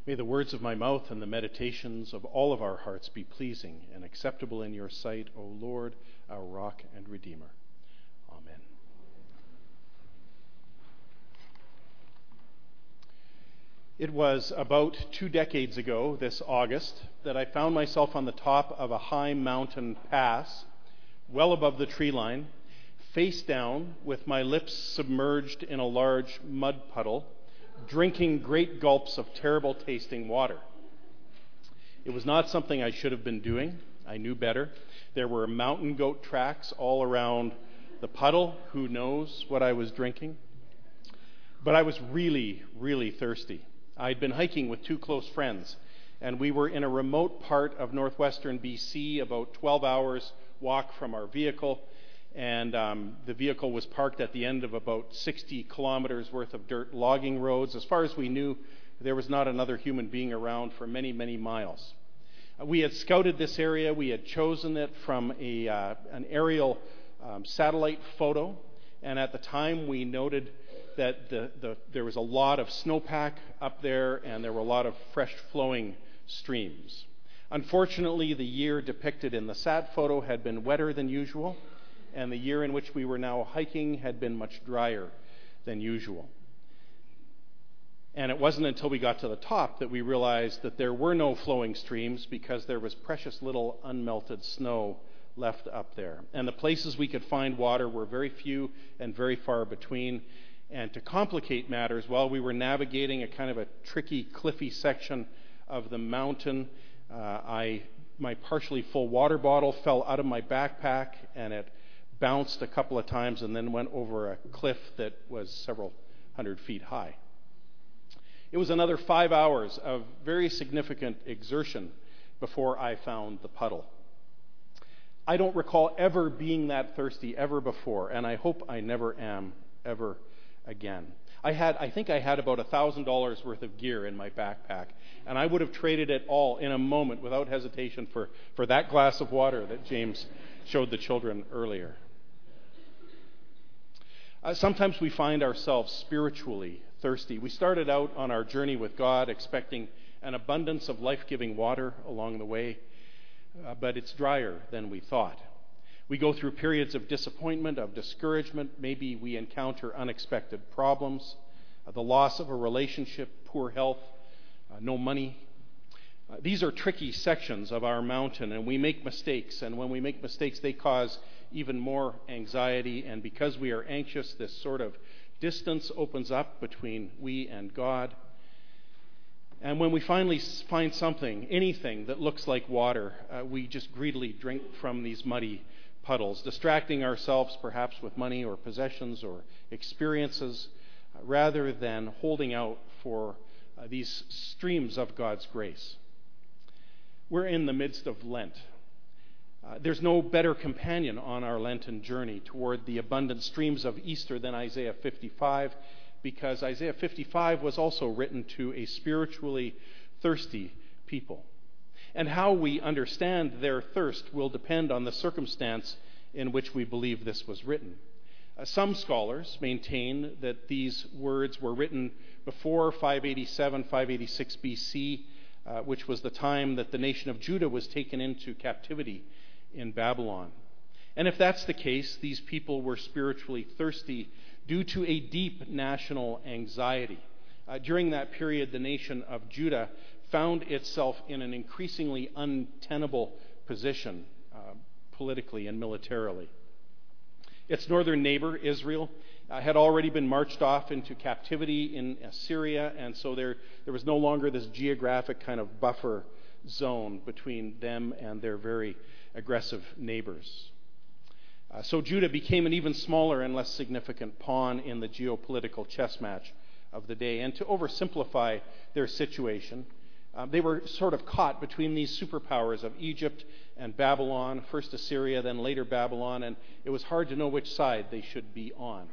May the words of my mouth and the meditations of all of our hearts be pleasing and acceptable in your sight, O Lord, our rock and redeemer. Amen. It was about 2 decades ago this August that I found myself on the top of a high mountain pass, well above the tree line, face down with my lips submerged in a large mud puddle, drinking great gulps of terrible tasting water. It was not something I should have been doing. I knew better. There were mountain goat tracks all around the puddle. Who knows what I was drinking? But I was really, really thirsty. I'd been hiking with 2 close friends, and we were in a remote part of northwestern BC, about 12 hours walk from our vehicle, and the vehicle was parked at the end of about 60 kilometers worth of dirt logging roads. As far as we knew, there was not another human being around for many, many miles. We had scouted this area. We had chosen it from an aerial satellite photo, and at the time we noted that there was a lot of snowpack up there, and there were a lot of fresh flowing streams. Unfortunately, the year depicted in the sat photo had been wetter than usual, and the year in which we were now hiking had been much drier than usual. And it wasn't until we got to the top that we realized that there were no flowing streams because there was precious little unmelted snow left up there. And the places we could find water were very few and very far between. And to complicate matters, while we were navigating a kind of a tricky, cliffy section of the mountain, my partially full water bottle fell out of my backpack, and it bounced a couple of times and then went over a cliff that was several hundred feet high. It was another 5 hours of very significant exertion before I found the puddle. I don't recall ever being that thirsty ever before, and I hope I never am ever again. I think I had about $1,000 worth of gear in my backpack, and I would have traded it all in a moment without hesitation for that glass of water that James showed the children earlier. Sometimes we find ourselves spiritually thirsty. We started out on our journey with God expecting an abundance of life-giving water along the way, but it's drier than we thought. We go through periods of disappointment, of discouragement. Maybe we encounter unexpected problems, the loss of a relationship, poor health, no money. These are tricky sections of our mountain, and we make mistakes. And when we make mistakes, they cause even more anxiety. And because we are anxious, this sort of distance opens up between we and God. And when we finally find something, anything that looks like water, we just greedily drink from these muddy puddles, distracting ourselves perhaps with money or possessions or experiences, rather than holding out for these streams of God's grace. We're in the midst of Lent. There's no better companion on our Lenten journey toward the abundant streams of Easter than Isaiah 55, because Isaiah 55 was also written to a spiritually thirsty people. And how we understand their thirst will depend on the circumstance in which we believe this was written. Some scholars maintain that these words were written before 587, 586 BC, which was the time that the nation of Judah was taken into captivity in Babylon. And if that's the case, these people were spiritually thirsty due to a deep national anxiety. During that period, the nation of Judah found itself in an increasingly untenable position politically and militarily. Its northern neighbor, Israel, had already been marched off into captivity in Assyria, and so there was no longer this geographic kind of buffer zone between them and their very aggressive neighbors. So Judah became an even smaller and less significant pawn in the geopolitical chess match of the day. And to oversimplify their situation, they were sort of caught between these superpowers of Egypt and Babylon, first Assyria, then later Babylon, and it was hard to know which side they should be on.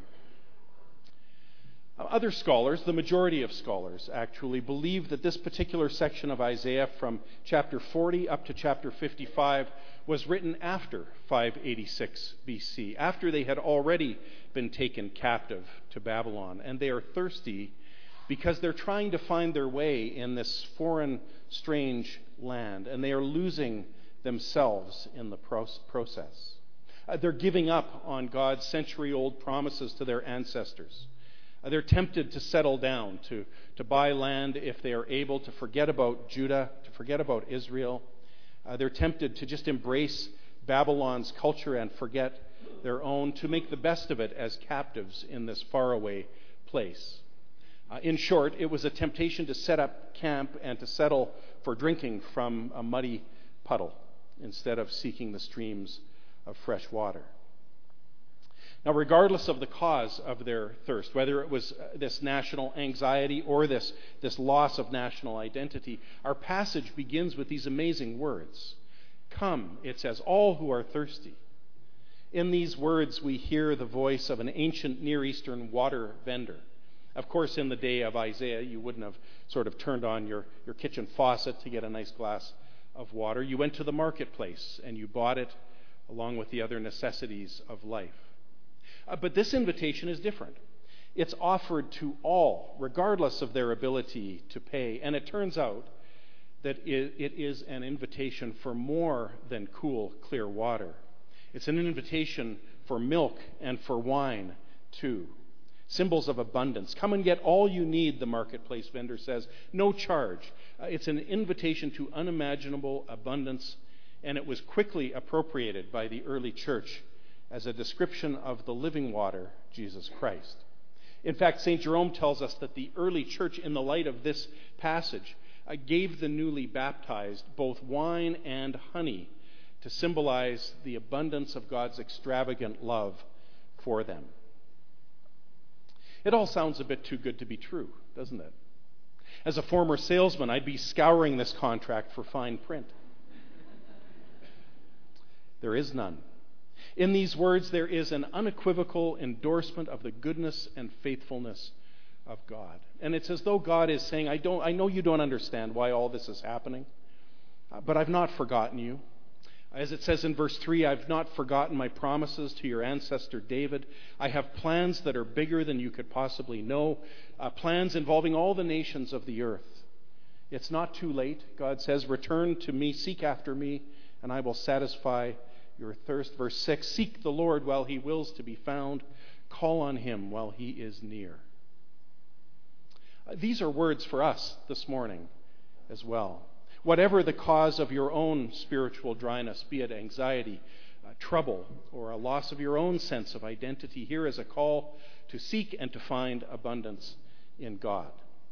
Other scholars, the majority of scholars actually, believe that this particular section of Isaiah from chapter 40 up to chapter 55 was written after 586 BC, after they had already been taken captive to Babylon, and they are thirsty because they're trying to find their way in this foreign, strange land, and they are losing themselves in the process. They're giving up on God's century-old promises to their ancestors. They're tempted to settle down, to buy land if they are able, to forget about Judah, to forget about Israel. They're tempted to just embrace Babylon's culture and forget their own, to make the best of it as captives in this faraway place. In short, it was a temptation to set up camp and to settle for drinking from a muddy puddle instead of seeking the streams of fresh water. Now, regardless of the cause of their thirst, whether it was this national anxiety or this loss of national identity, our passage begins with these amazing words. Come, it says, all who are thirsty. In these words, we hear the voice of an ancient Near Eastern water vendor. Of course, in the day of Isaiah, you wouldn't have sort of turned on your kitchen faucet to get a nice glass of water. You went to the marketplace and you bought it along with the other necessities of life. But this invitation is different. It's offered to all, regardless of their ability to pay. And it turns out that it is an invitation for more than cool, clear water. It's an invitation for milk and for wine, too. Symbols of abundance. Come and get all you need, the marketplace vendor says. No charge. It's an invitation to unimaginable abundance, and it was quickly appropriated by the early church as a description of the living water, Jesus Christ. In fact, St. Jerome tells us that the early church, in the light of this passage, gave the newly baptized both wine and honey to symbolize the abundance of God's extravagant love for them. It all sounds a bit too good to be true, doesn't it? As a former salesman, I'd be scouring this contract for fine print. There is none. In these words, there is an unequivocal endorsement of the goodness and faithfulness of God. And it's as though God is saying, I know you don't understand why all this is happening, but I've not forgotten you. As it says in verse 3, I've not forgotten my promises to your ancestor David. I have plans that are bigger than you could possibly know, plans involving all the nations of the earth. It's not too late. God says, return to me, seek after me, and I will satisfy your thirst. Verse 6, seek the Lord while he wills to be found. Call on him while he is near. These are words for us this morning as well. Whatever the cause of your own spiritual dryness, be it anxiety, trouble, or a loss of your own sense of identity, here is a call to seek and to find abundance in God.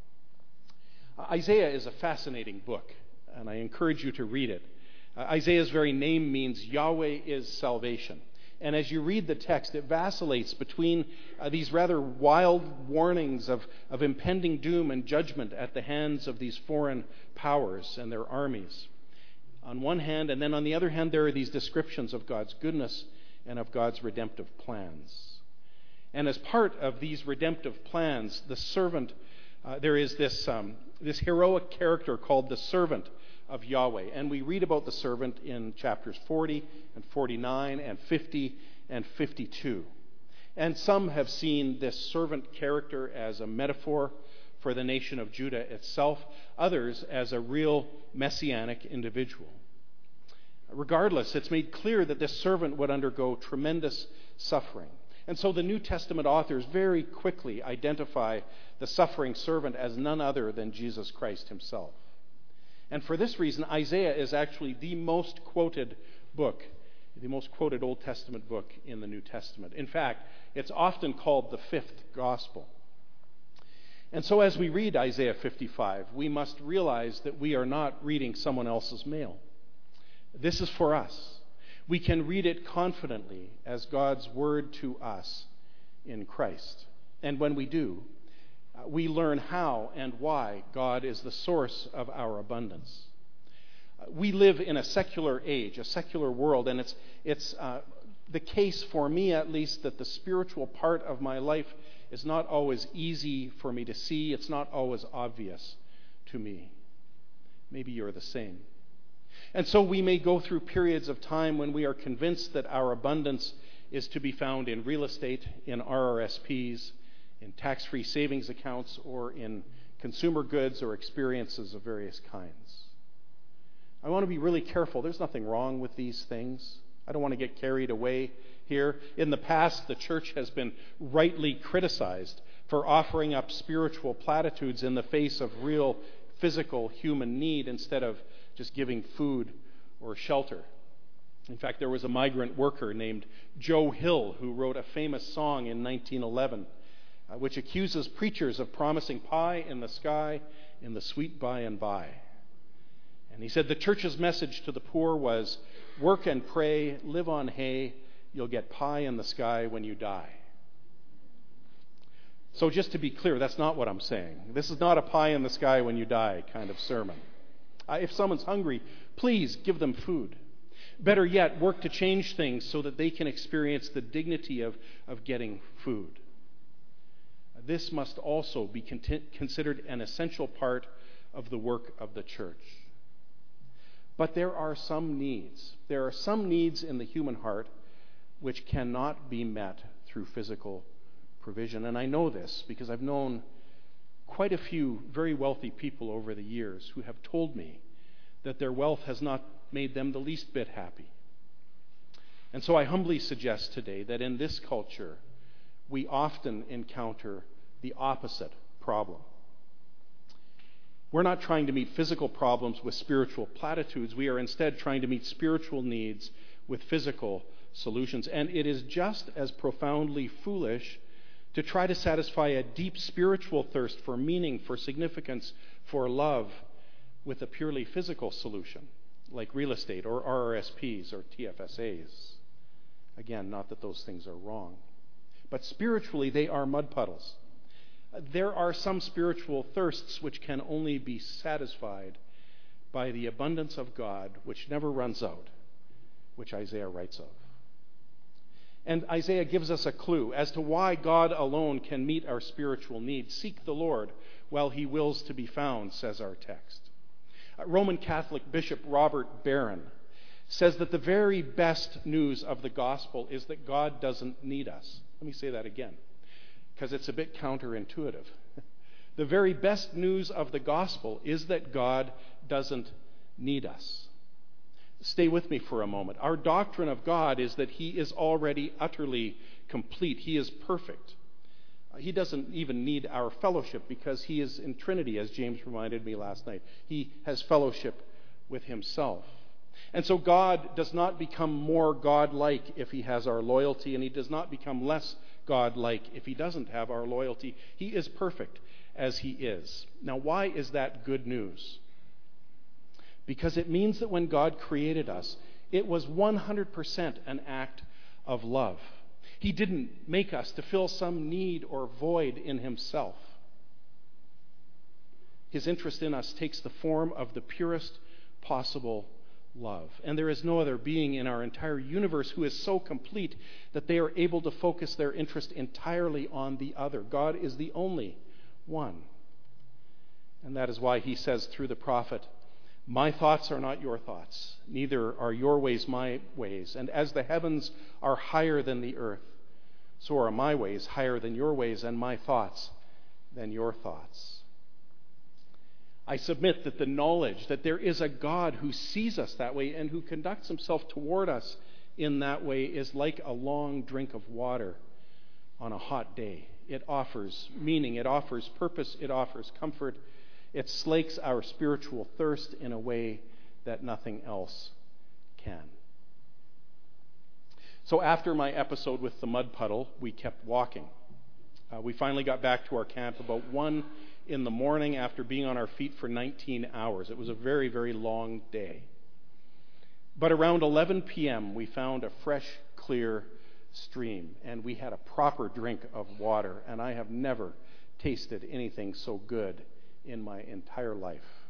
Isaiah is a fascinating book, and I encourage you to read it. Isaiah's very name means Yahweh is salvation. And as you read the text, it vacillates between these rather wild warnings of impending doom and judgment at the hands of these foreign powers and their armies on one hand, and then on the other hand, there are these descriptions of God's goodness and of God's redemptive plans. And as part of these redemptive plans, the servant, there is this heroic character called the servant of Yahweh. And we read about the servant in chapters 40 and 49 and 50 and 52. And some have seen this servant character as a metaphor for the nation of Judah itself, others as a real messianic individual. Regardless, it's made clear that this servant would undergo tremendous suffering. And so the New Testament authors very quickly identify the suffering servant as none other than Jesus Christ himself. And for this reason, Isaiah is actually the most quoted book, the most quoted Old Testament book in the New Testament. In fact, it's often called the fifth gospel. And so as we read Isaiah 55, we must realize that we are not reading someone else's mail. This is for us. We can read it confidently as God's word to us in Christ. And when we do, we learn how and why God is the source of our abundance. We live in a secular age, a secular world, and it's the case for me at least that the spiritual part of my life is not always easy for me to see. It's not always obvious to me. Maybe you're the same. And so we may go through periods of time when we are convinced that our abundance is to be found in real estate, in RRSPs, in tax-free savings accounts, or in consumer goods or experiences of various kinds. I want to be really careful. There's nothing wrong with these things. I don't want to get carried away here. In the past, the church has been rightly criticized for offering up spiritual platitudes in the face of real physical human need instead of just giving food or shelter. In fact, there was a migrant worker named Joe Hill who wrote a famous song in 1911 which accuses preachers of promising pie in the sky in the sweet by and by. And he said the church's message to the poor was, work and pray, live on hay, you'll get pie in the sky when you die. So just to be clear, that's not what I'm saying. This is not a pie in the sky when you die kind of sermon. If someone's hungry, please give them food. Better yet, work to change things so that they can experience the dignity of getting food. This must also be considered an essential part of the work of the church. But there are some needs. There are some needs in the human heart which cannot be met through physical provision. And I know this because I've known quite a few very wealthy people over the years who have told me that their wealth has not made them the least bit happy. And so I humbly suggest today that in this culture, we often encounter the opposite problem. We're not trying to meet physical problems with spiritual platitudes. We are instead trying to meet spiritual needs with physical solutions. And it is just as profoundly foolish to try to satisfy a deep spiritual thirst for meaning, for significance, for love with a purely physical solution, like real estate or RRSPs or TFSAs. Again, not that those things are wrong. But spiritually, they are mud puddles. There are some spiritual thirsts which can only be satisfied by the abundance of God, which never runs out, which Isaiah writes of. And Isaiah gives us a clue as to why God alone can meet our spiritual needs. Seek the Lord while he wills to be found, says our text. Roman Catholic Bishop Robert Barron says that the very best news of the gospel is that God doesn't need us. Let me say that again, because it's a bit counterintuitive. The very best news of the gospel is that God doesn't need us. Stay with me for a moment. Our doctrine of God is that he is already utterly complete. He is perfect. He doesn't even need our fellowship because he is in Trinity, as James reminded me last night. He has fellowship with himself. And so God does not become more God-like if he has our loyalty, and he does not become less God-like if he doesn't have our loyalty. He is perfect as he is. Now, why is that good news? Because it means that when God created us, it was 100% an act of love. He didn't make us to fill some need or void in himself. His interest in us takes the form of the purest possible love. And there is no other being in our entire universe who is so complete that they are able to focus their interest entirely on the other. God is the only one. And that is why he says through the prophet, "My thoughts are not your thoughts, neither are your ways my ways. And as the heavens are higher than the earth, so are my ways higher than your ways, and my thoughts than your thoughts." I submit that the knowledge that there is a God who sees us that way and who conducts himself toward us in that way is like a long drink of water on a hot day. It offers meaning, it offers purpose, it offers comfort. It slakes our spiritual thirst in a way that nothing else can. So after my episode with the mud puddle, we kept walking. We finally got back to our camp about 1 in the morning after being on our feet for 19 hours. It was a very, very long day. But around 11 p.m., we found a fresh, clear stream, and we had a proper drink of water, and I have never tasted anything so good in my entire life.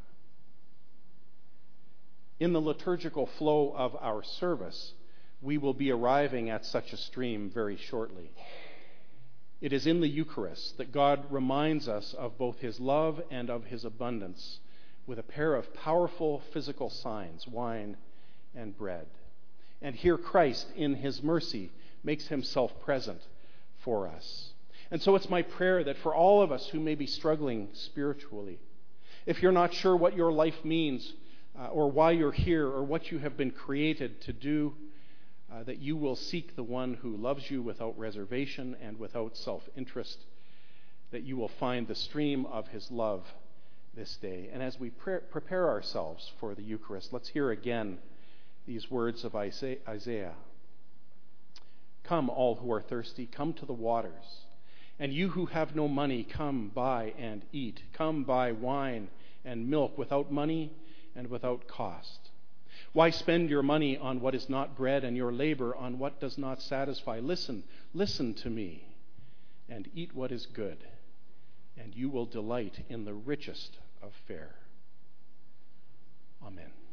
In the liturgical flow of our service, we will be arriving at such a stream very shortly. It is in the Eucharist that God reminds us of both his love and of his abundance with a pair of powerful physical signs, wine and bread. And here Christ, in his mercy, makes himself present for us. And so it's my prayer that for all of us who may be struggling spiritually, if you're not sure what your life means, or why you're here, or what you have been created to do, that you will seek the one who loves you without reservation and without self-interest, that you will find the stream of his love this day. And as we prepare ourselves for the Eucharist, let's hear again these words of Isaiah. Come, all who are thirsty, come to the waters. And you who have no money, come buy and eat. Come buy wine and milk without money and without cost. Why spend your money on what is not bread and your labor on what does not satisfy? Listen to me and eat what is good, and you will delight in the richest of fare. Amen.